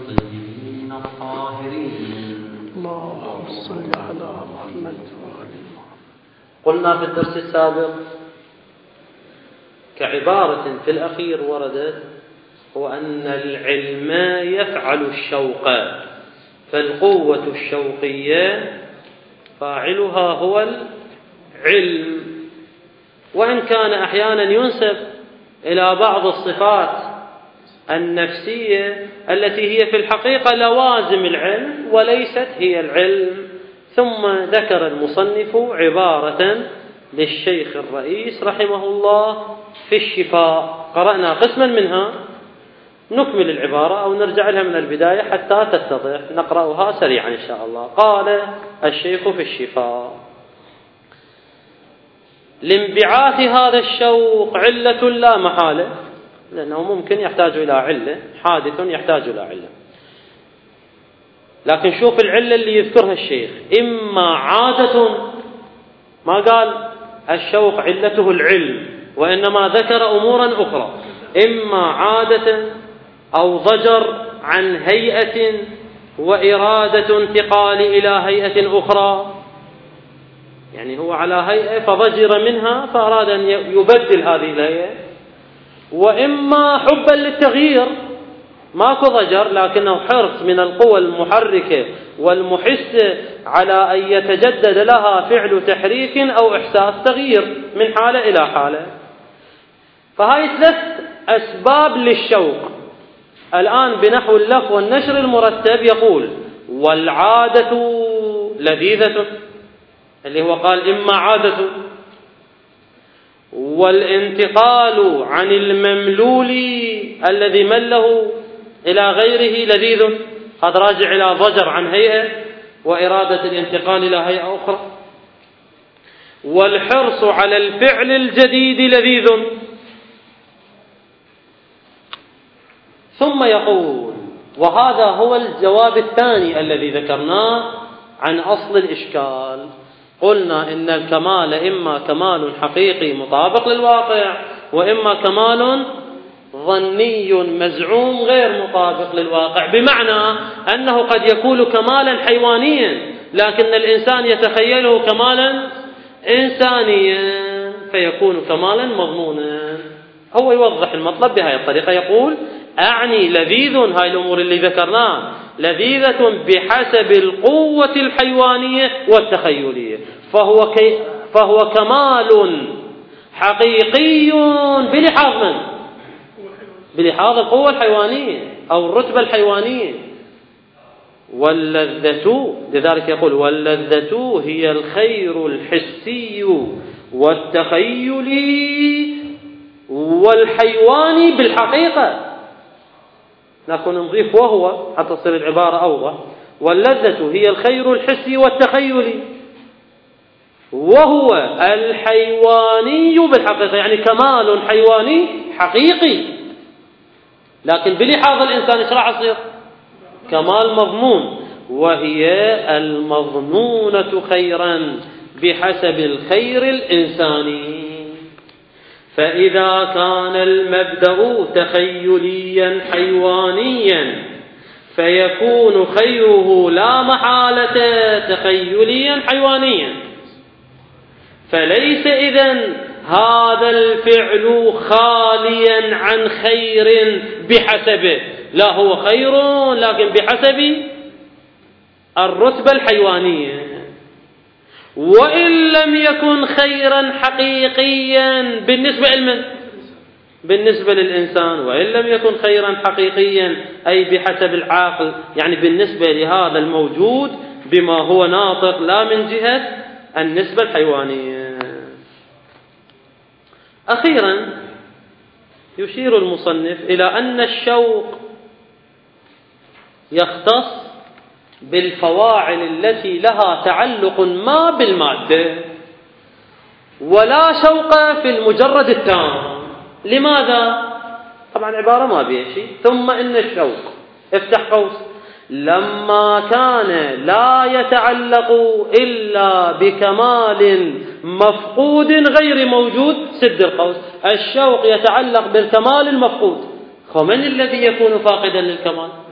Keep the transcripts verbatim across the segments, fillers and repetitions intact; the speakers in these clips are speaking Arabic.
الطيبين الطاهرين. اللهم صل على محمد. قلنا في الدرس السابق كعبارة في الأخير وردت هو أن العلم يفعل الشوق، فالقوة الشوقية فاعلها هو العلم، وإن كان أحيانا ينسب إلى بعض الصفات النفسية التي هي في الحقيقة لوازم العلم وليست هي العلم. ثم ذكر المصنف عبارة للشيخ الرئيس رحمه الله في الشفاء، قرأنا قسما منها، نكمل العبارة أو نرجع لها من البداية حتى تتضح، نقرأها سريعا إن شاء الله. قال الشيخ في الشفاء: لانبعاث هذا الشوق علة لا محالة، لأنه ممكن يحتاج إلى علة، حادث يحتاج إلى علة، لكن شوف العلة اللي يذكرها الشيخ، إما عادة، ما قال الشوق علته العلم، وإنما ذكر أمورا أخرى، إما عادة أو ضجر عن هيئة وإرادة انتقال إلى هيئة أخرى، يعني هو على هيئة فضجر منها فأراد أن يبدل هذه الهيئة، وإما حبا للتغيير، ماكو ضجر لكنه حرص من القوى المحركة والمحسة على أن يتجدد لها فعل تحريك أو إحساس تغيير من حالة إلى حالة. فهاي ثلاث أسباب للشوق. الآن بنحو اللف والنشر المرتب يقول: والعادة لذيذة، اللي هو قال إما عادة، والانتقال عن المملول الذي مله إلى غيره لذيذ، قد راجع إلى ضجر عن هيئة وإرادة الانتقال إلى هيئة أخرى، والحرص على الفعل الجديد لذيذ. ثم يقول: وهذا هو الجواب الثاني الذي ذكرناه عن أصل الإشكال. قلنا إن الكمال إما كمال حقيقي مطابق للواقع، وإما كمال ظني مزعوم غير مطابق للواقع، بمعنى أنه قد يكون كمالا حيوانيا لكن الإنسان يتخيله كمالا إنسانيا فيكون كمالا مضمونا. هو يوضح المطلب بهذه الطريقة، يقول: أعني لذيذ، هاي الأمور اللي ذكرناها لذيذة بحسب القوة الحيوانية والتخيلية، فهو, كي فهو كمال حقيقي بلحاظ من؟ بلحاظ القوة الحيوانية أو الرتبة الحيوانية. واللذة، لذلك يقول: واللذة هي الخير الحسي والتخيلي والحيواني بالحقيقة. لكن نضيف وهو حتى تصير العبارة أوضح. واللذة هي الخير الحسي والتخيلي وهو الحيواني بالحقيقة، يعني كمال حيواني حقيقي، لكن بلحاظ الإنسان إيش راح يصير؟ كمال مضمون، وهي المظنونة خيرا بحسب الخير الإنساني. فإذا كان المبدأ تخيليا حيوانيا فيكون خيره لا محالة تخيليا حيوانيا، فليس إذن هذا الفعل خاليا عن خير بحسبه، لا هو خير لكن بحسب الرتبة الحيوانية. وإن لم يكن خيرا حقيقيا بالنسبة لمن؟ بالنسبة للإنسان. وإن لم يكن خيرا حقيقيا أي بحسب العاقل، يعني بالنسبة لهذا الموجود بما هو ناطق، لا من جهة النسبة الحيوانية. أخيرا يشير المصنف إلى أن الشوق يختص بالفواعل التي لها تعلق ما بالمادة، ولا شوق في المجرد التام. لماذا؟ طبعا عبارة ما بيها شيء. ثم إن الشوق، افتح قوس، لما كان لا يتعلق إلا بكمال مفقود غير موجود، سد القوس، الشوق يتعلق بالكمال المفقود. فمن الذي يكون فاقدا للكمال؟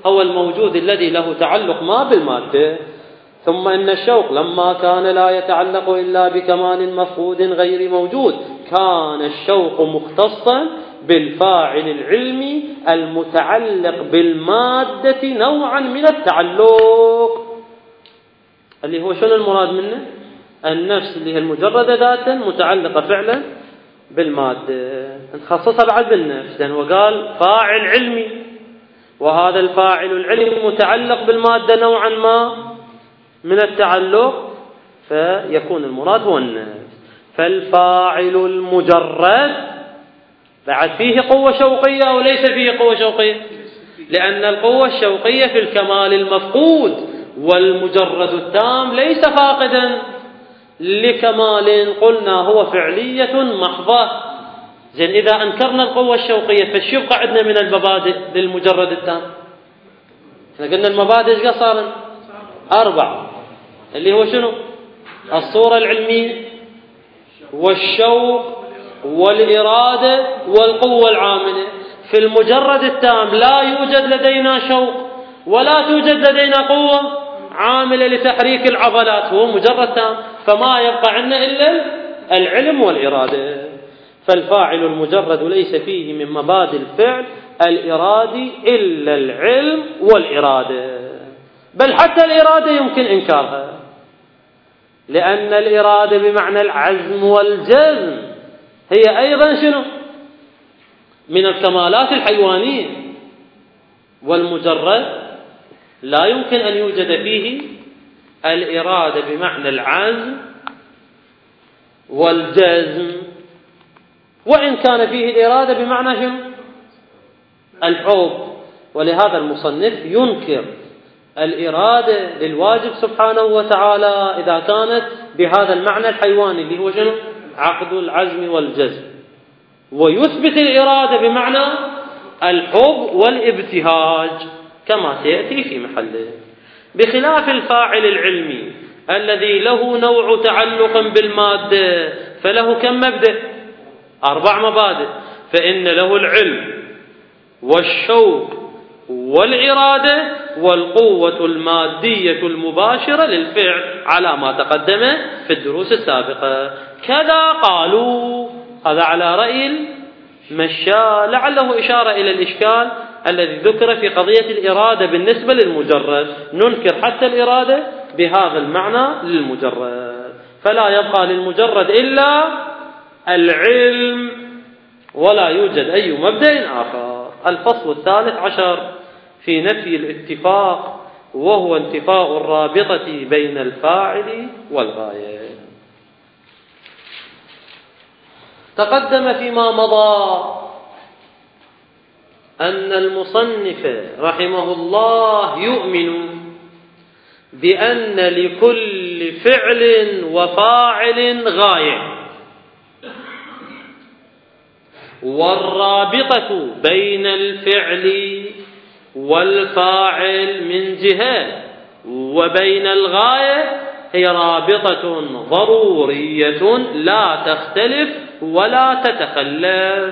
هو الموجود الذي له تعلق ما بالمادة. ثم إن الشوق لما كان لا يتعلق إلا بكمال مفقود غير موجود كان الشوق مختصا بالفاعل العلمي المتعلق بالمادة نوعا من التعلق، اللي هو شنو المراد منه؟ النفس اللي هي المجردة ذاتا متعلقة فعلا بالمادة، نخصصها بعد بالنفس، لأنه قال فاعل علمي، وهذا الفاعل العلمي متعلق بالمادة نوعا ما من التعلق، فيكون المراد هو النفس. فالفاعل المجرد بعد فيه قوة شوقية أو ليس فيه قوة شوقية؟ لأن القوة الشوقية في الكمال المفقود، والمجرد التام ليس فاقدا لكمال قلنا هو فعلية محضة. زين إذا أنكرنا القوة الشوقية فايش يبقى عندنا من المبادئ للمجرد التام؟ احنا قلنا المبادئ ايش صار؟ أربع، اللي هو شنو؟ الصورة العلمية والشوق والإرادة والقوة العاملة. في المجرد التام لا يوجد لدينا شوق ولا توجد لدينا قوة عاملة لتحريك العضلات، هو مجرد تام، فما يبقى عندنا إلا العلم والإرادة. فالفاعل المجرد ليس فيه من مبادئ الفعل الإرادي إلا العلم والإرادة، بل حتى الإرادة يمكن إنكارها، لأن الإرادة بمعنى العزم والجزم هي أيضا شنو؟ من الكمالات الحيوانية، والمجرد لا يمكن أن يوجد فيه الإرادة بمعنى العزم والجزم، وإن كان فيه الإرادة بمعنى شنو؟ الحب. ولهذا المصنف ينكر الإرادة للواجب سبحانه وتعالى إذا كانت بهذا المعنى الحيواني اللي هو شنو؟ عقد العزم والجزم، ويثبت الإرادة بمعنى الحب والابتهاج كما سيأتي في محله. بخلاف الفاعل العلمي الذي له نوع تعلق بالمادة فله كم مبدأ؟ أربع مبادئ. فإن له العلم والشوق والإرادة والقوة المادية المباشرة للفعل على ما تقدم في الدروس السابقة. كذا قالوا، هذا على رأي المشاة، لعله إشارة إلى الإشكال الذي ذكر في قضية الإرادة بالنسبة للمجرد، ننكر حتى الإرادة بهذا المعنى للمجرد، فلا يبقى للمجرد إلا العلم ولا يوجد أي مبدأ آخر. الفصل الثالث عشر في نفي الاتفاق، وهو انتفاء الرابطة بين الفاعل والغاية. تقدم فيما مضى أن المصنف رحمه الله يؤمن بأن لكل فعل وفاعل غاية، والرابطة بين الفعل والفاعل من جهة وبين الغاية هي رابطة ضرورية لا تختلف ولا تتخلف.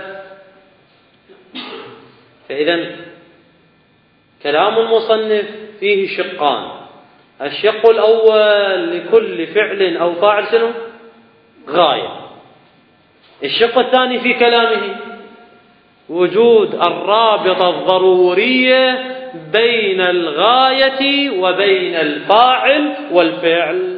فإذا كلام المصنف فيه شقان: الشق الأول لكل فعل أو فاعل شنو؟ غاية. الشق الثاني في كلامه وجود الرابطة الضرورية بين الغاية وبين الفاعل والفعل.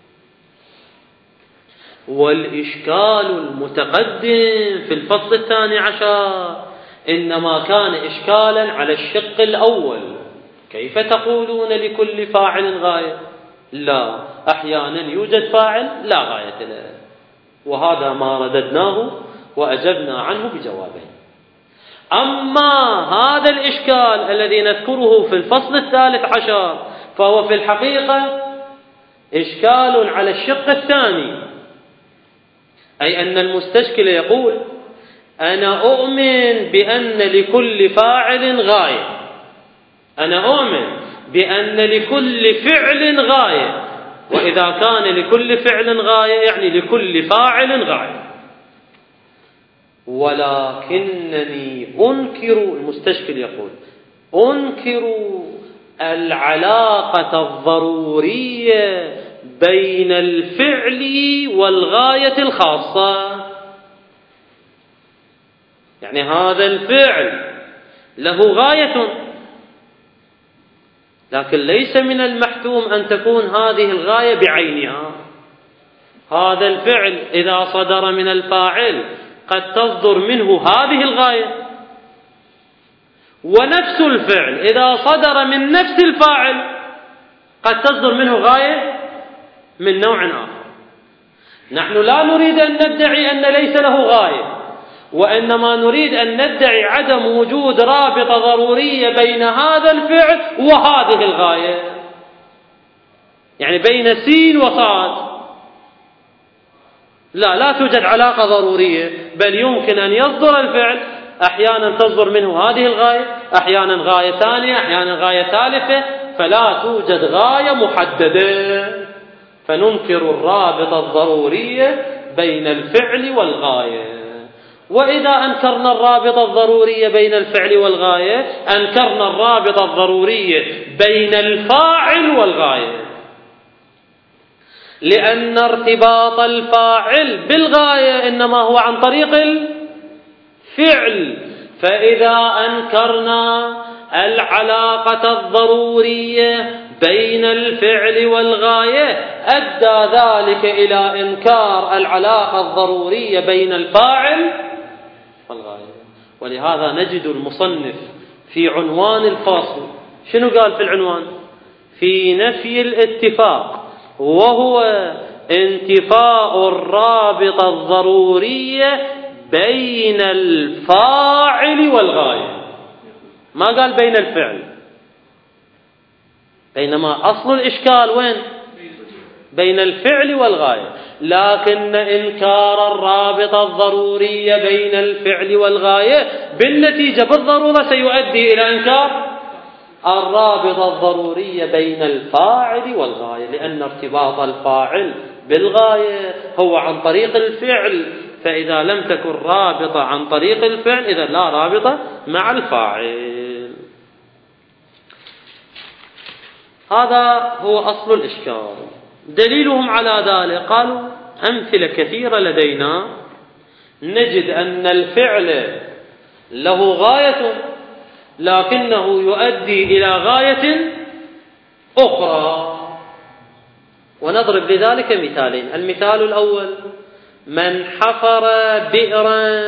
والإشكال المتقدم في الفصل الثاني عشر إنما كان إشكالا على الشق الأول: كيف تقولون لكل فاعل غاية؟ لا، أحيانا يوجد فاعل لا غاية له، وهذا ما رددناه وأجبنا عنه بجوابين. أما هذا الإشكال الذي نذكره في الفصل الثالث عشر فهو في الحقيقة إشكال على الشق الثاني، أي أن المستشكل يقول: أنا أؤمن بأن لكل فاعل غاية، أنا أؤمن بأن لكل فعل غاية، وإذا كان لكل فعل غاية يعني لكل فاعل غاية، ولكنني أنكر، المستشكل يقول أنكر العلاقة الضرورية بين الفعل والغاية الخاصة. يعني هذا الفعل له غاية، لكن ليس من المحتوم أن تكون هذه الغاية بعينها. هذا الفعل إذا صدر من الفاعل قد تصدر منه هذه الغاية، ونفس الفعل إذا صدر من نفس الفاعل قد تصدر منه غاية من نوع آخر. نحن لا نريد أن ندعي أن ليس له غاية، وإنما نريد أن ندعي عدم وجود رابطة ضرورية بين هذا الفعل وهذه الغاية، يعني بين سين وصاد لا لا توجد علاقة ضرورية، بل يمكن أن يصدر الفعل أحيانا تصدر منه هذه الغاية، أحيانا غاية ثانية، أحيانا غاية ثالثة، فلا توجد غاية محددة. فننكر الرابطة الضرورية بين الفعل والغاية. وإذا أنكرنا الرابطة الضرورية بين الفعل والغاية أنكرنا الرابطة الضرورية بين الفاعل والغاية، لأن ارتباط الفاعل بالغاية إنما هو عن طريق الفعل. فإذا أنكرنا العلاقة الضرورية بين الفعل والغاية أدى ذلك إلى إنكار العلاقة الضرورية بين الفاعل والغاية. ولهذا نجد المصنف في عنوان الفاصل شنو قال في العنوان؟ في نفي الاتفاق، وهو انتفاء الرابطة الضرورية بين الفاعل والغاية. ما قال بين الفعل، بينما أصل الإشكال وين؟ بين الفعل والغاية. لكن إنكار الرابطة الضرورية بين الفعل والغاية بالنتيجة بالضرورة سيؤدي إلى إنكار الرابطة الضرورية بين الفاعل والغاية، لأن ارتباط الفاعل بالغاية هو عن طريق الفعل، فإذا لم تكن رابطة عن طريق الفعل إذا لا رابطة مع الفاعل. هذا هو أصل الإشكال. دليلهم على ذلك قالوا أمثلة كثيرة لدينا نجد أن الفعل له غاية لكنه يؤدي إلى غاية أخرى، ونضرب لذلك مثالين. المثال الأول: من حفر بئرا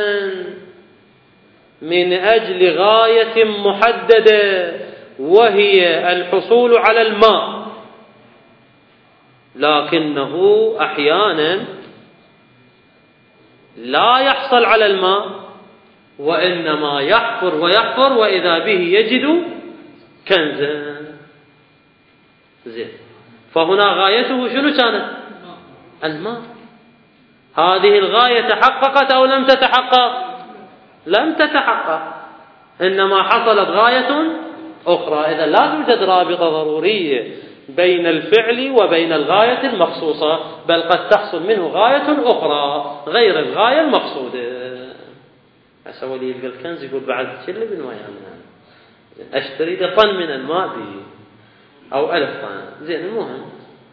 من أجل غاية محددة وهي الحصول على الماء، لكنه أحيانا لا يحصل على الماء وإنما يحفر ويحفر وإذا به يجد كنزا. زين، فهنا غايته شنو كانت؟ الماء. هذه الغاية تحققت أو لم تتحقق؟ لم تتحقق، إنما حصلت غاية أخرى. إذا لا توجد رابطة ضرورية بين الفعل وبين الغاية المخصوصة، بل قد تحصل منه غاية أخرى غير الغاية المقصودة. أسوي لي يلقى الكنز يقول بعد شل بن ويانا أشتري لي طن من الماء به أو ألف طن. زين، المهم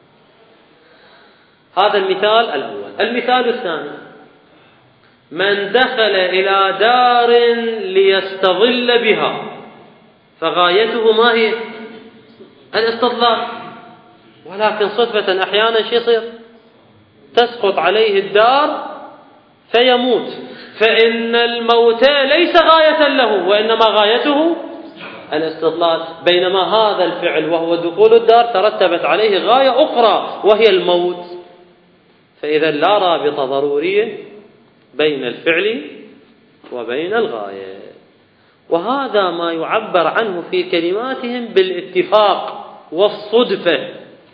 هذا المثال الأول. المثال الثاني: من دخل إلى دار ليستظل بها، فغايته ما هي؟ الاستظلال، ولكن صدفة أحيانا شيء يصير تسقط عليه الدار فيموت، فإن الموت ليس غاية له وإنما غايته الاستظلال، بينما هذا الفعل وهو دخول الدار ترتبت عليه غاية أخرى وهي الموت. فإذا لا رابطة ضرورية بين الفعل وبين الغاية. وهذا ما يعبر عنه في كلماتهم بالاتفاق والصدفة.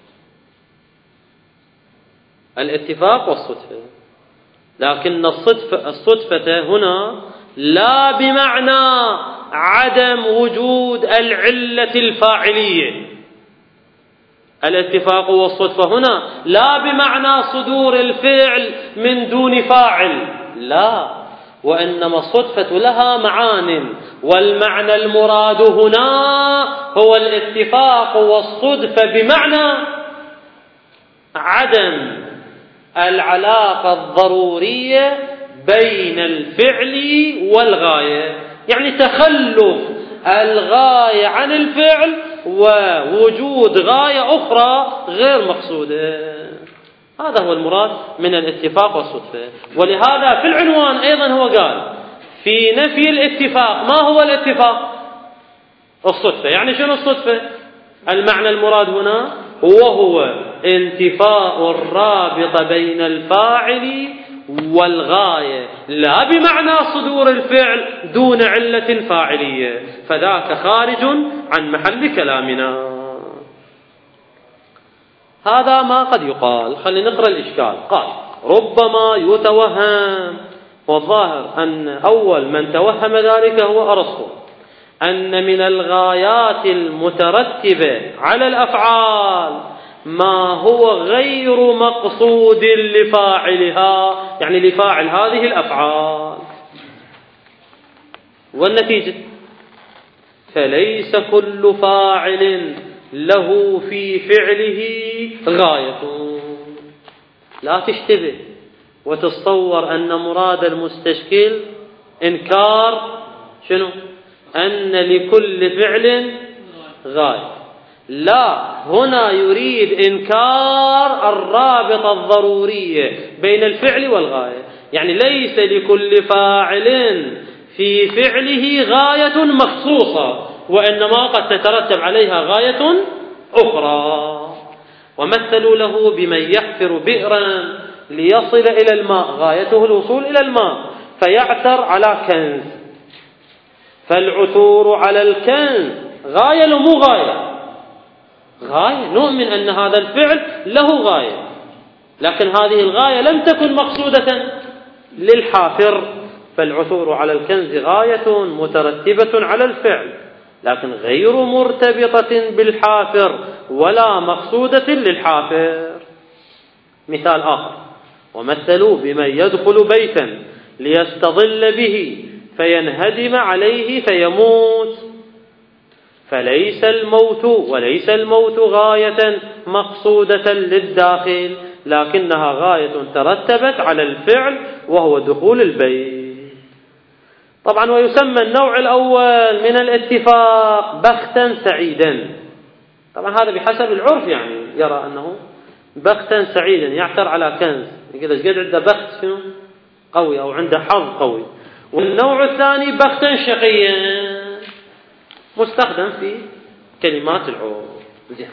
الاتفاق والصدفة، لكن الصدفة, الصدفة هنا لا بمعنى عدم وجود العلة الفاعلية. الاتفاق والصدفة هنا لا بمعنى صدور الفعل من دون فاعل، لا، وإنما الصدفة لها معان، والمعنى المراد هنا هو الاتفاق والصدفة بمعنى عدم العلاقة الضرورية بين الفعل والغاية، يعني تخلف الغاية عن الفعل ووجود غاية أخرى غير مقصودة. هذا هو المراد من الاتفاق والصدفة. ولهذا في العنوان أيضا هو قال في نفي الاتفاق. ما هو الاتفاق؟ الصدفة. يعني شنو الصدفة؟ المعنى المراد هنا وهو انتفاء الرابط بين الفاعل والغاية، لا بمعنى صدور الفعل دون علة فاعلية، فذاك خارج عن محل كلامنا. هذا ما قد يقال. خلينا نقرأ الإشكال. قال ربما يتوهم، والظاهر أن أول من توهم ذلك هو أرسطو، أن من الغايات المترتبة على الأفعال ما هو غير مقصود لفاعلها، يعني لفاعل هذه الأفعال. والنتيجة فليس كل فاعل له في فعله غاية. لا تشتبه وتتصور أن مراد المستشكل إنكار شنو؟ أن لكل فعل غاية. لا، هنا يريد إنكار الرابطة الضرورية بين الفعل والغاية، يعني ليس لكل فاعل في فعله غاية مخصوصة، وإنما قد تترتب عليها غاية أخرى. ومثلوا له بمن يحفر بئرا ليصل إلى الماء، غايته الوصول إلى الماء، فيعثر على كنز، فالعثور على الكنز غاية لو مو غاية؟ غاية. نؤمن أن هذا الفعل له غاية، لكن هذه الغاية لم تكن مقصودة للحافر، فالعثور على الكنز غاية مترتبة على الفعل لكن غير مرتبطة بالحافر ولا مقصودة للحافر. مثال آخر: ومثلوا بمن يدخل بيتا ليستظل به فينهدم عليه فيموت، فليس الموت وليس الموت غاية مقصودة للداخل، لكنها غاية ترتبت على الفعل وهو دخول البيت. طبعا ويسمى النوع الأول من الاتفاق بختا سعيدا. طبعا هذا بحسب العرف، يعني يرى أنه بختا سعيدا، يعثر على كنز، يقول ايش قد عنده بخت شنو قوي أو عنده حظ قوي. والنوع الثاني بختا شقيا، مستخدم في كلمات العرف.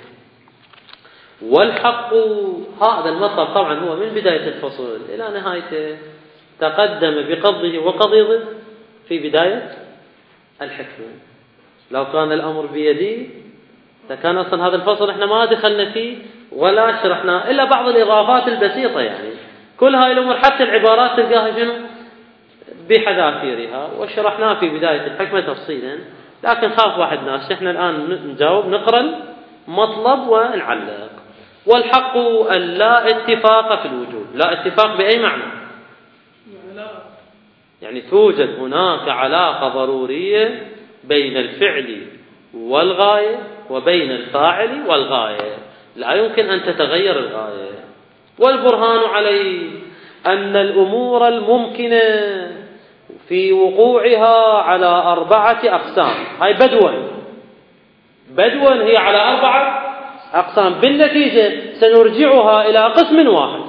والحق، هذا المطلب طبعا هو من بداية الفصل إلى نهايته تقدم بقضه وقضيضه في بداية الحكم. لو كان الأمر بيدي فكان أصلا هذا الفصل احنا ما دخلنا فيه ولا شرحنا إلا بعض الإضافات البسيطة، يعني كل هاي الأمور حتى العبارات تلقاها شنو بحذافيرها، وشرحناها في بداية الحكمة تفصيلا. لكن خاف واحد ناس احنا الآن نجاوب، نقرأ المطلب ونعلق. والحق أن لا اتفاق في الوجود. لا اتفاق بأي معنى؟ يعني توجد هناك علاقة ضرورية بين الفعل والغاية وبين الفاعل والغاية، لا يمكن أن تتغير الغاية. والبرهان عليه أن الأمور الممكنة في وقوعها على أربعة أقسام. هاي بدوا بدوا هي على أربعة أقسام، بالنتيجة سنرجعها إلى قسم واحد.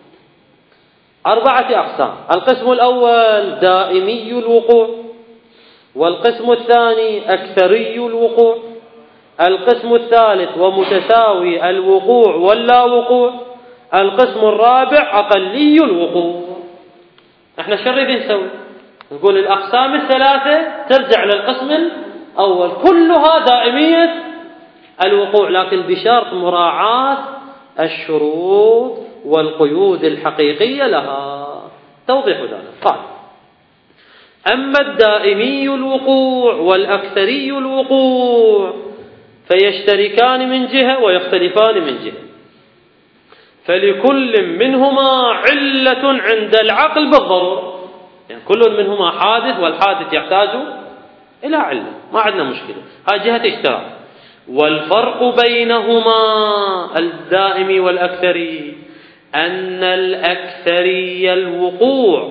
أربعة أقسام: القسم الأول دائمي الوقوع، والقسم الثاني أكثري الوقوع، القسم الثالث ومتساوي الوقوع واللا وقوع، القسم الرابع أقلي الوقوع. احنا شو نريد نسوي؟ نقول الأقسام الثلاثة ترجع للقسم الأول، كلها دائمية الوقوع، لكن بشرط مراعاة الشروط والقيود الحقيقية لها. توضيح ذلك: قال: أما الدائمي الوقوع والأكثري الوقوع فيشتركان من جهة ويختلفان من جهة، فلكل منهما علة عند العقل بالضرورة. يعني كل منهما حادث، والحادث يحتاج إلى علة، ما عندنا مشكلة، هذه جهة اشتراك. والفرق بينهما الدائم والأكثري أن الأكثري الوقوع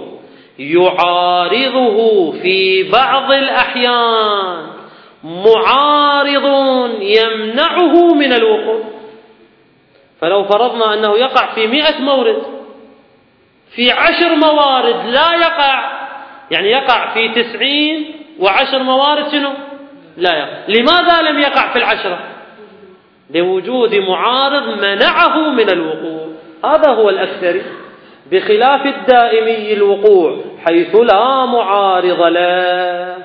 يعارضه في بعض الأحيان معارض يمنعه من الوقوع. فلو فرضنا أنه يقع في مئة مورد، في عشر موارد لا يقع، يعني يقع في تسعين وعشر موارد شنو؟ لا يقع. لماذا لم يقع في العشرة؟ لوجود معارض منعه من الوقوع. هذا هو الأكثري، بخلاف الدائمي الوقوع حيث لا معارض له.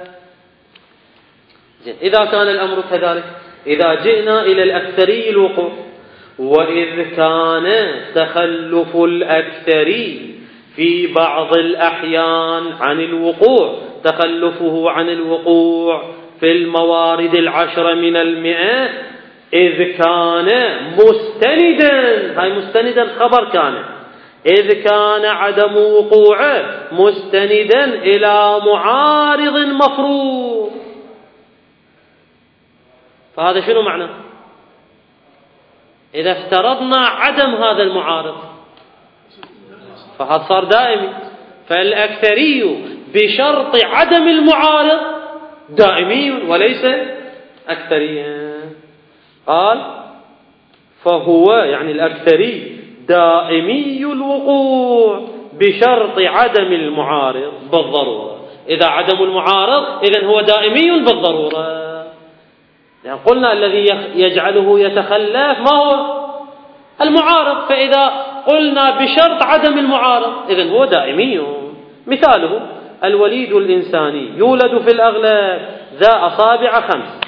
إذا كان الأمر كذلك، إذا جئنا إلى الأكثري الوقوع، وإذ كان تخلف الأكثري في بعض الأحيان عن الوقوع، تخلفه عن الوقوع في الموارد العشرة من المئة، إذ كان مستندا، هاي مستندا خبر كان، إذ كان عدم وقوعه مستندا إلى معارض مفروض. فهذا شنو معنى؟ إذا افترضنا عدم هذا المعارض فهذا صار دائمي. فالأكثري بشرط عدم المعارض دائمي وليس أكثريا. قال فهو يعني الأكثري دائمي الوقوع بشرط عدم المعارض بالضرورة. إذا عدم المعارض إذن هو دائمي بالضرورة. يعني قلنا الذي يجعله يتخلف ما هو؟ المعارض. فإذا قلنا بشرط عدم المعارض إذن هو دائمي. مثاله الوليد الإنساني يولد في الأغلب ذا أصابع خمس،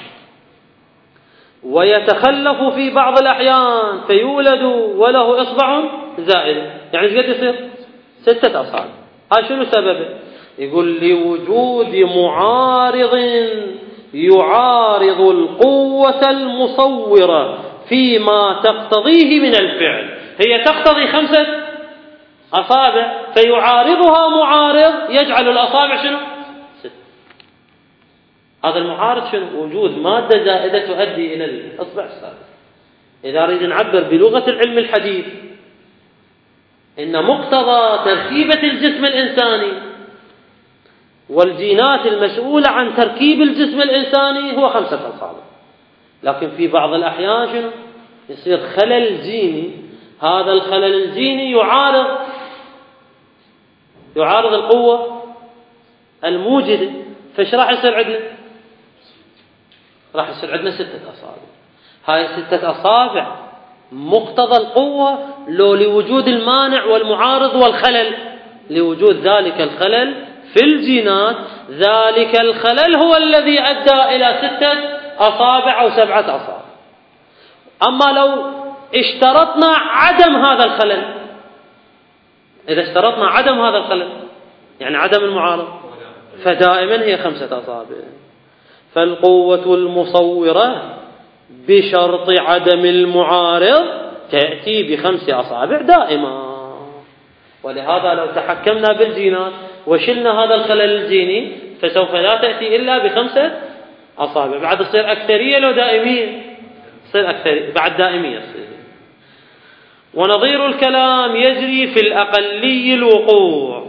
ويتخلف في بعض الأحيان فيولد وله إصبع زائد، يعني ايش قد يصير؟ ستة أصابع. هذا شنو سببه؟ يقول لوجود معارض يعارض القوة المصورة فيما تقتضيه من الفعل. هي تقتضي خمسة أصابع فيعارضها معارض يجعل الأصابع شنو؟ ست. هذا المعارض شنو؟ وجود مادة زائدة تؤدي إلى الإصبع السادس. إذا أريد نعبر بلغة العلم الحديث إن مقتضى تركيبة الجسم الإنساني والجينات المسؤولة عن تركيب الجسم الإنساني هو خمسة أصابع، لكن في بعض الأحيان شنو؟ يصير خلل جيني. هذا الخلل الجيني يعارض يعارض القوة الموجدة، فايش راح يصير عندنا؟ راح يصير عندنا ستة أصابع. هاي ستة أصابع مقتضى القوة لو لوجود المانع والمعارض والخلل، لوجود ذلك الخلل في الجينات، ذلك الخلل هو الذي أدى إلى ستة أصابع أو سبعة أصابع. أما لو اشترطنا عدم هذا الخلل، إذا اشترطنا عدم هذا الخلل يعني عدم المعارض، فدائما هي خمسة أصابع. فالقوة المصورة بشرط عدم المعارض تأتي بخمس أصابع دائما. ولهذا لو تحكمنا بالجينات وشلنا هذا الخلل الجيني فسوف لا تأتي إلا بخمسة أصابع. بعد تصير أكثرية لو دائمية، تصير أكثرية بعد دائمية تصير. ونظير الكلام يجري في الأقلي الوقوع،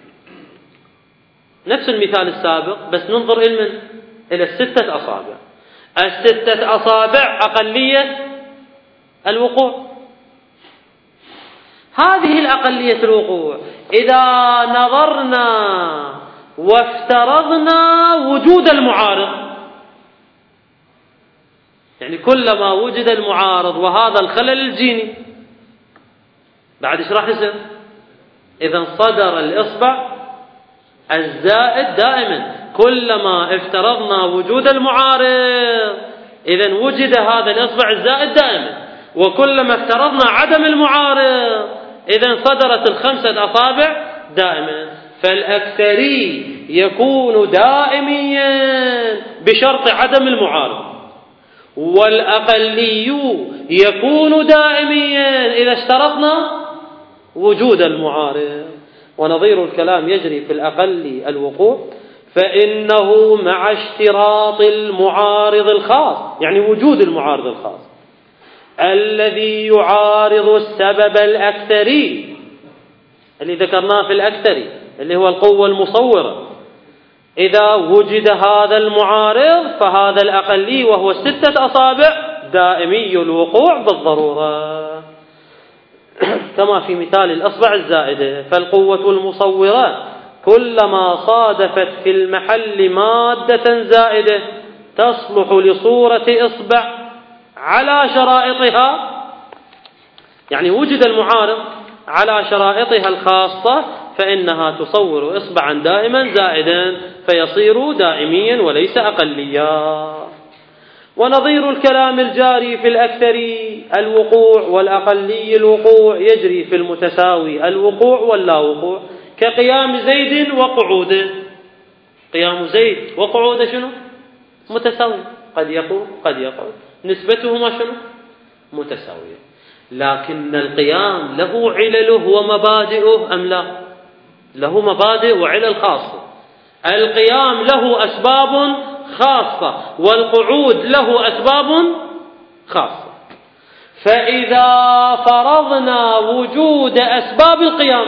نفس المثال السابق بس ننظر إلى إلى الستة أصابع. الستة أصابع أقلية الوقوع. هذه الأقلية الوقوع إذا نظرنا وافترضنا وجود المعارض، يعني كلما وجد المعارض وهذا الخلل الجيني بعد ايش راح يصير؟ إذا صدر الإصبع الزائد دائما. كلما افترضنا وجود المعارض إذا وجد هذا الإصبع الزائد دائما، وكلما افترضنا عدم المعارض إذا صدرت الخمسة أصابع دائما. فالأكثري يكون دائميا بشرط عدم المعارض، والأقلي يكون دائميا إذا اشترطنا وجود المعارض. ونظير الكلام يجري في الأقل الوقوع، فإنه مع اشتراط المعارض الخاص، يعني وجود المعارض الخاص الذي يعارض السبب الأكثري اللي ذكرناه في الأكثري اللي هو القوة المصورة. إذا وجد هذا المعارض فهذا الأقلي وهو ستة أصابع دائمي الوقوع بالضرورة، كما في مثال الأصبع الزائدة. فالقوة المصورة كلما صادفت في المحل مادة زائدة تصلح لصورة إصبع على شرائطها، يعني وجد المعارض على شرائطها الخاصة، فإنها تصور إصبعا دائما زائدا فيصير دائميا وليس أقليا. ونظير الكلام الجاري في الأكثري الوقوع، والأقلي الوقوع يجري في المتساوي الوقوع واللا وقوع، كقيام زيد وقعوده. قيام زيد وقعوده شنو؟ متساوي، قد يقوم قد يقعد، نسبتهما شنو؟ متساوية. لكن القيام له علله ومبادئه أم لا؟ له مبادئ وعلل خاصة. القيام له أسباب خاصة والقعود له أسباب خاصة. فإذا فرضنا وجود أسباب القيام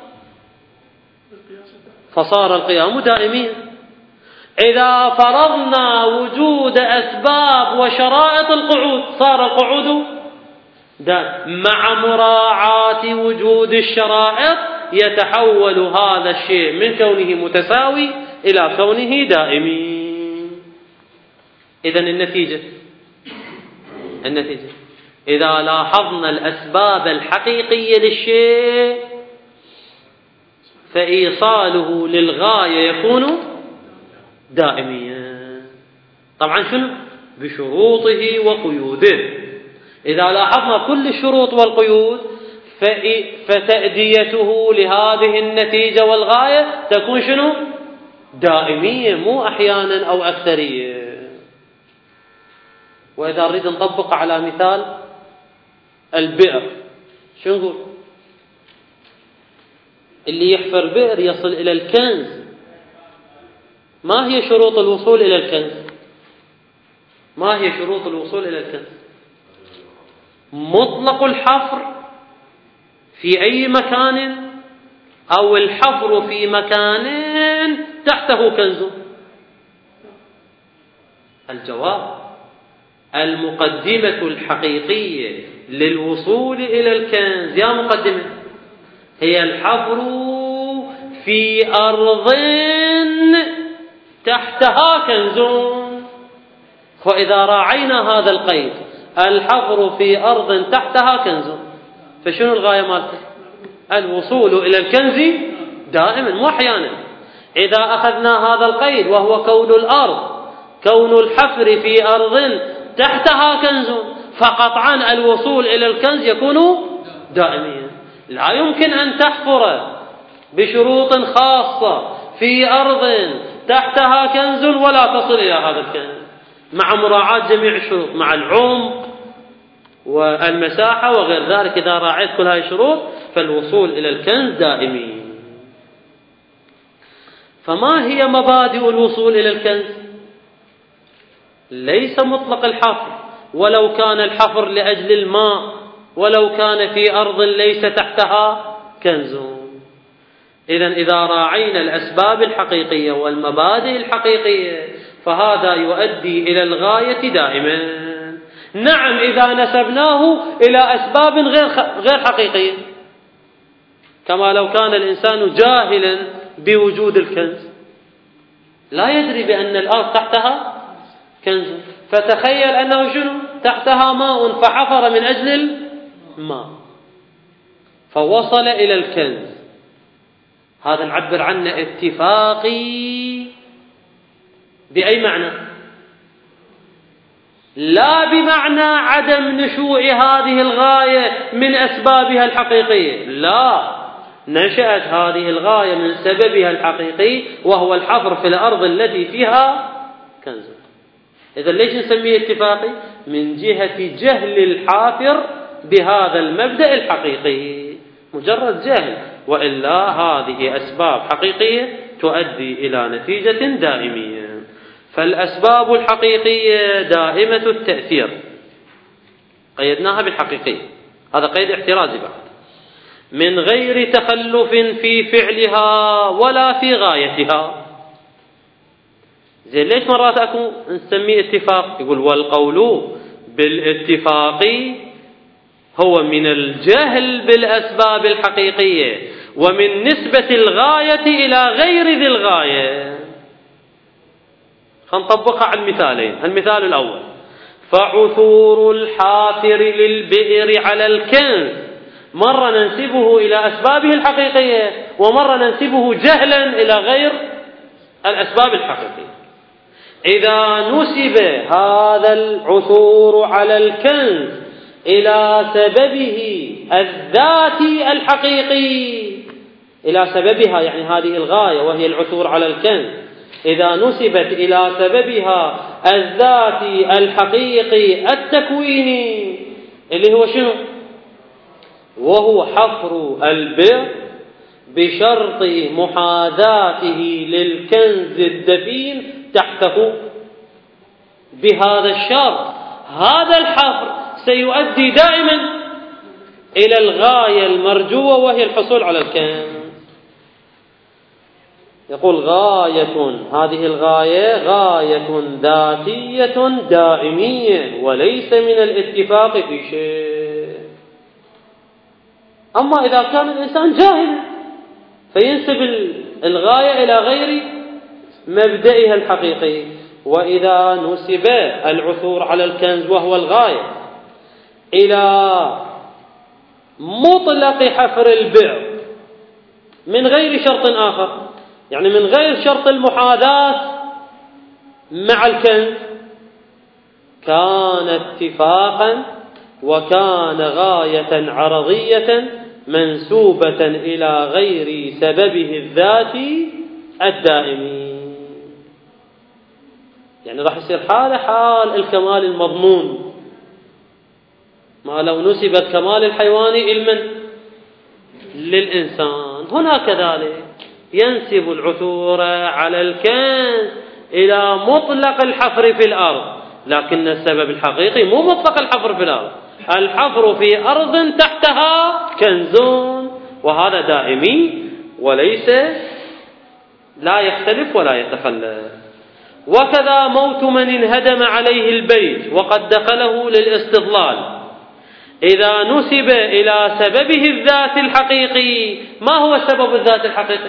فصار القيام دائميا. إذا فرضنا وجود أسباب وشرائط القعود صار القعود دائم. مع مراعاة وجود الشرائط يتحول هذا الشيء من كونه متساوي إلى كونه دائمي. إذن النتيجة النتيجة إذا لاحظنا الأسباب الحقيقية للشيء فإيصاله للغاية يكون دائميا. طبعا شنو؟ بشروطه وقيوده. إذا لاحظنا كل الشروط والقيود فتأديته لهذه النتيجة والغاية تكون شنو؟ دائمية، مو أحيانا أو أكثرية. وإذا نريد نطبق على مثال البئر، شو نقول؟ اللي يحفر بئر يصل إلى الكنز. ما هي شروط الوصول إلى الكنز؟ ما هي شروط الوصول إلى الكنز؟ مطلق الحفر في أي مكان أو الحفر في مكان تحته كنز؟ الجواب: المقدمة الحقيقية للوصول إلى الكنز يا مقدمة هي الحفر في أرض تحتها كنز. فإذا راعينا هذا القيد الحفر في أرض تحتها كنز فشنو الغاية مالته؟ الوصول إلى الكنز دائما مو أحيانا. إذا أخذنا هذا القيد وهو كون الأرض كون الحفر في أرض تحتها كنز فقطعا الوصول إلى الكنز يكون دائميا. لا يمكن أن تحفر بشروط خاصة في أرض تحتها كنز ولا تصل إلى هذا الكنز مع مراعاة جميع الشروط مع العمق والمساحة وغير ذلك. إذا راعيت كل هذه الشروط فالوصول إلى الكنز دائمي. فما هي مبادئ الوصول إلى الكنز؟ ليس مطلق الحفر، ولو كان الحفر لأجل الماء، ولو كان في أرض ليس تحتها كنز. إذن إذا راعينا الأسباب الحقيقية والمبادئ الحقيقية فهذا يؤدي إلى الغاية دائما. نعم إذا نسبناه إلى أسباب غير غير حقيقية، كما لو كان الإنسان جاهلا بوجود الكنز لا يدري بأن الأرض تحتها كنز، فتخيل أنه شنو؟ تحتها ماء فحفر من أجل الماء فوصل إلى الكنز. هذا نعبر عنه اتفاقي بأي معنى؟ لا بمعنى عدم نشوء هذه الغاية من أسبابها الحقيقية، لا، نشأت هذه الغاية من سببها الحقيقي وهو الحفر في الأرض التي فيها كنز. إذا ليش نسميه اتفاقي؟ من جهة جهل الحافر بهذا المبدأ الحقيقي، مجرد جهل وإلا هذه أسباب حقيقية تؤدي إلى نتيجة دائمية. فالأسباب الحقيقية دائمة التأثير، قيدناها بالحقيقية، هذا قيد احترازي بعد، من غير تخلف في فعلها ولا في غايتها. زين ليش مرات أكو نسميه اتفاق؟ يقول والقول بالاتفاق هو من الجهل بالأسباب الحقيقية ومن نسبة الغاية إلى غير ذي الغاية. خنطبقها على المثالين. المثال الأول: فعثور الحافر للبئر على الكنز، مرة ننسبه إلى أسبابه الحقيقية ومرة ننسبه جهلا إلى غير الأسباب الحقيقية. إذا نسب هذا العثور على الكنز إلى سببه الذاتي الحقيقي، إلى سببها يعني هذه الغاية وهي العثور على الكنز، إذا نسبت إلى سببها الذاتي الحقيقي التكويني اللي هو شنو؟ وهو حفر البئر بشرط محاذاته للكنز الدفين تحته، بهذا الشرط هذا الحفر سيؤدي دائما إلى الغاية المرجوة وهي الحصول على الكنز. يقول غاية، هذه الغاية غاية ذاتية دائمية وليس من الاتفاق في شيء. أما إذا كان الإنسان جاهلا فينسب الغاية إلى غير مبدئها الحقيقي. وإذا نسب العثور على الكنز وهو الغاية إلى مطلق حفر البئر من غير شرط آخر، يعني من غير شرط المحاذاة مع الكنز، كان اتفاقا وكان غاية عرضية منسوبة إلى غير سببه الذاتي الدائمي. يعني راح يصير حال حال الكمال المضمون، ما لو نسبت كمال الحيواني علما للإنسان. هنا كذلك ينسب العثور على الكنز إلى مطلق الحفر في الأرض، لكن السبب الحقيقي مو مطلق الحفر في الأرض، الحفر في أرض تحتها كنز، وهذا دائمي وليس لا يختلف ولا يتخلف. وكذا موت من انهدم عليه البيت وقد دخله للاستضلال، إذا نسب إلى سببه الذات الحقيقي. ما هو السبب الذات الحقيقي؟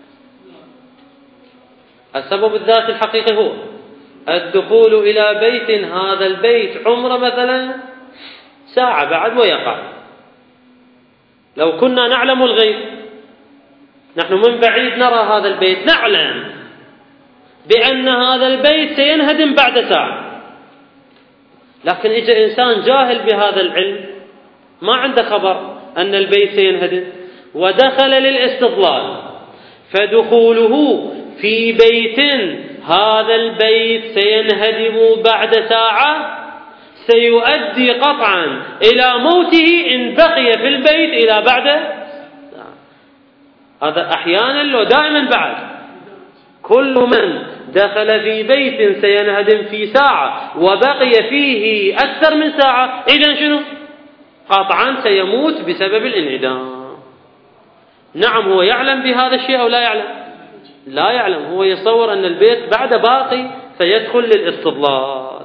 السبب الذات الحقيقي هو الدخول إلى بيت، هذا البيت عمره مثلا ساعة بعد ويقع. لو كنا نعلم الغيب، نحن من بعيد نرى هذا البيت، نعلم بأن هذا البيت سينهدم بعد ساعة، لكن إجا إنسان جاهل بهذا العلم ما عنده خبر أن البيت سينهدم ودخل للاستضلال، فدخوله في بيت هذا البيت سينهدم بعد ساعة سيؤدي قطعا إلى موته إن بقي في البيت إلى بعد ساعة. هذا أحيانا لو دائما بعد. كل من دخل في بيت سينهدم في ساعة وبقي فيه أكثر من ساعة، إذن شنو؟ قطعا سيموت بسبب الانهدام. نعم هو يعلم بهذا الشيء أو لا يعلم؟ لا يعلم، هو يصور أن البيت بعد باقي فيدخل للاستضلال.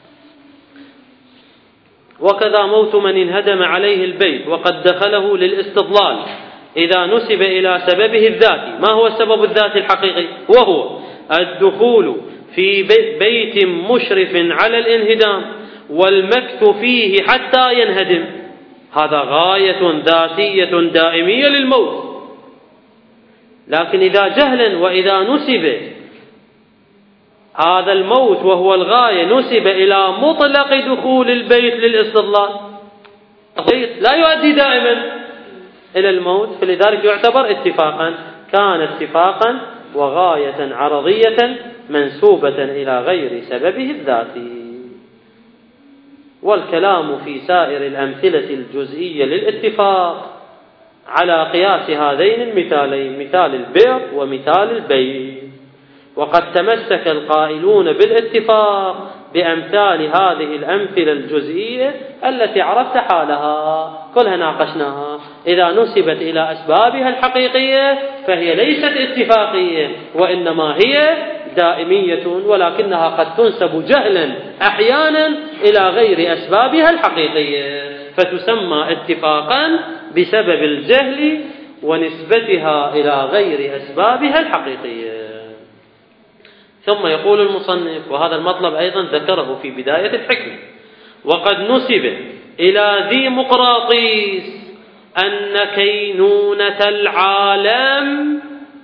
وكذا موت من انهدم عليه البيت وقد دخله للاستضلال، إذا نسب إلى سببه الذاتي. ما هو السبب الذاتي الحقيقي؟ وهو الدخول في بيت مشرف على الانهدام والمكث فيه حتى ينهدم، هذا غاية ذاتية دائمية للموت. لكن إذا جهلا وإذا نسب هذا الموت وهو الغاية نسب إلى مطلق دخول البيت للاستضلال، البيت لا يؤدي دائما إلى الموت، فلذلك يعتبر اتفاقا، كان اتفاقا وغاية عرضية منسوبة إلى غير سببه الذاتي. والكلام في سائر الأمثلة الجزئية للاتفاق على قياس هذين المثالين، مثال البر ومثال البيع. وقد تمسك القائلون بالاتفاق بأمثال هذه الأمثلة الجزئية التي عرفت حالها، كلها ناقشناها. إذا نسبت إلى أسبابها الحقيقية فهي ليست اتفاقية، وإنما هي دائمية، ولكنها قد تنسب جهلا أحيانا إلى غير أسبابها الحقيقية، فتسمى اتفاقا بسبب الجهل ونسبتها إلى غير أسبابها الحقيقية. ثم يقول المصنف، وهذا المطلب أيضا ذكره في بداية الحكمة: وقد نسب إلى ذي مقراطيس أن كينونة العالم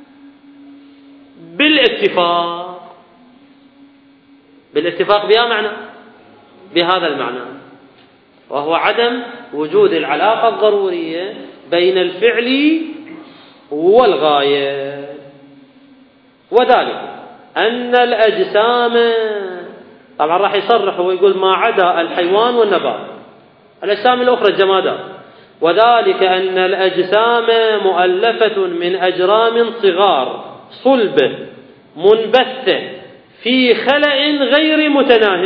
بالاتفاق، بالاتفاق بها معنى، بهذا المعنى، وهو عدم وجود العلاقة الضرورية بين الفعل والغاية، وذلك أن الأجسام، طبعا راح يصرح ويقول ما عدا الحيوان والنبات، الأجسام الأخرى الجمادات، وذلك أن الأجسام مؤلفة من أجرام صغار صلبة منبثة في خلأ غير متناهٍ،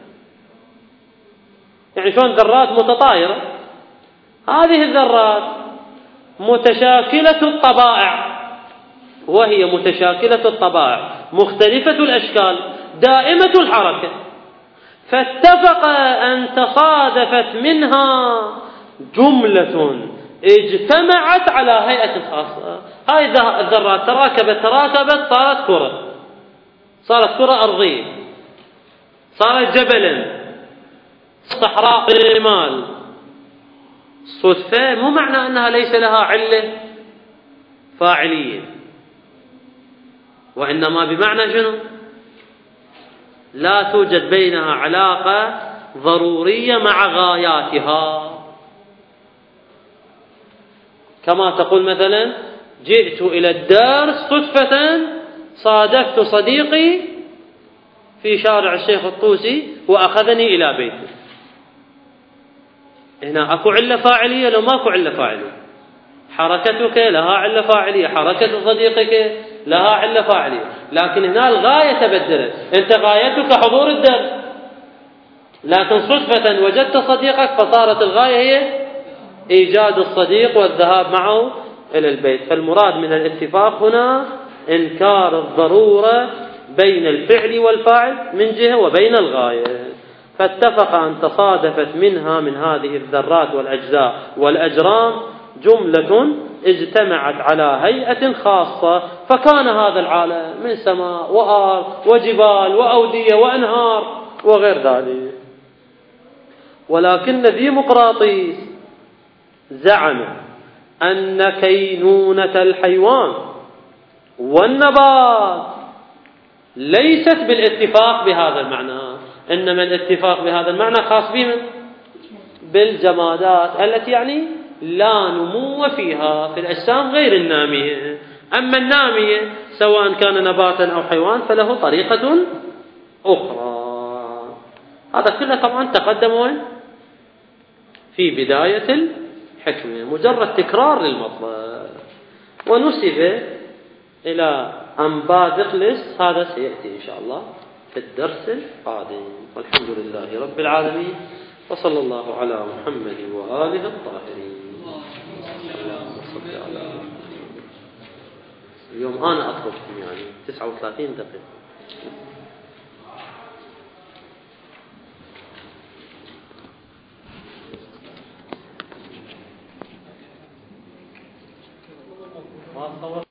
يعني شلون ذرات متطايرة، هذه الذرات متشاكلة الطبائع، وهي متشاكلة الطبائع مختلفة الأشكال دائمة الحركة، فاتفق أن تصادفت منها جملة اجتمعت على هيئة خاصة. هذه الذرات تراكبت تراكبت صارت كرة، صارت كرة أرضية، صارت جبلا، صحراء الرمال. صدفة مو معنى أنها ليس لها علة فاعلية، وإنما بمعنى شنو؟ لا توجد بينها علاقة ضرورية مع غاياتها. كما تقول مثلا جئت إلى الدار صدفة صادفت صديقي في شارع الشيخ الطوسي وأخذني إلى بيته. هنا أكو علة فاعلية لو ماكو علة فاعلية؟ حركتك لها علة فاعلية، حركة صديقك لها علة فاعلية، لكن هنا الغاية تبدلت. أنت غايتك حضور الدرس، لكن صدفة وجدت صديقك فصارت الغاية هي إيجاد الصديق والذهاب معه إلى البيت. فالمراد من الاتفاق هنا إنكار الضرورة بين الفعل والفاعل من جهة وبين الغاية. فاتفق أن تصادفت منها من هذه الذرات والأجزاء والأجرام جملة اجتمعت على هيئة خاصة، فكان هذا العالم من سماء وأرض وجبال وأودية وأنهار وغير ذلك. ولكن ذي مقراطيس زعم أن كينونة الحيوان والنبات ليست بالاتفاق بهذا المعنى، إنما الاتفاق بهذا المعنى خاص بمن؟ بالجمادات التي يعني لا نمو فيها، في الأجسام غير النامية. أما النامية سواء كان نباتا أو حيوان فله طريقة أخرى. هذا كله طبعا تقدم في بداية الحكمة، مجرد تكرار للمطلب. ونسب إلى أمبادقلس، هذا سيأتي إن شاء الله في الدرس القادم. والحمد لله رب العالمين، وصلى الله على محمد وآله الطاهرين. اللهم صل على اليوم أنا أطلبكم يعني تسعة وثلاثين دقيقة. ما صور